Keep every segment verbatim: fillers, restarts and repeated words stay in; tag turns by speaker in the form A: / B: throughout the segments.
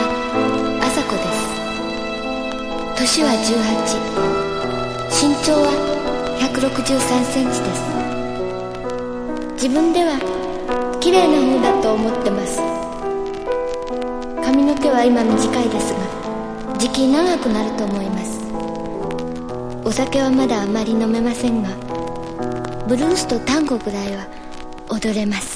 A: あさこです。年はじゅうはち、身長はひゃくろくじゅうさんセンチです。自分では綺麗な方だと思ってます。髪の毛は今短いですが、じき長くなると思います。お酒はまだあまり飲めませんが、ブルースとタンゴぐらいは踊れます。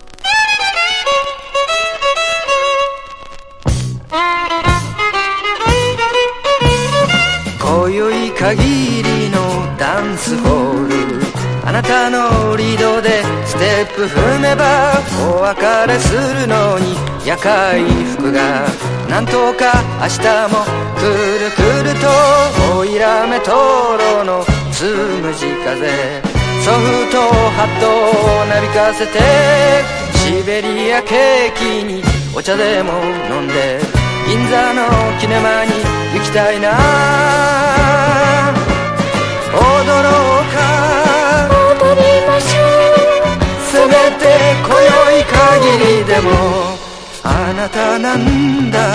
B: 今宵限りのダンスホール、あなたのリードでステップ踏めば、お別れするのに夜会服がなんとか明日もくるくると、おいらめとろのつむじ風、ソフトハットをなびかせて、シベリアケーキにお茶でも飲んで、銀座のキネマに行きたいな。踊ろうか、
A: 踊りましょう。
B: せめて今宵限りでもあなたなんだ。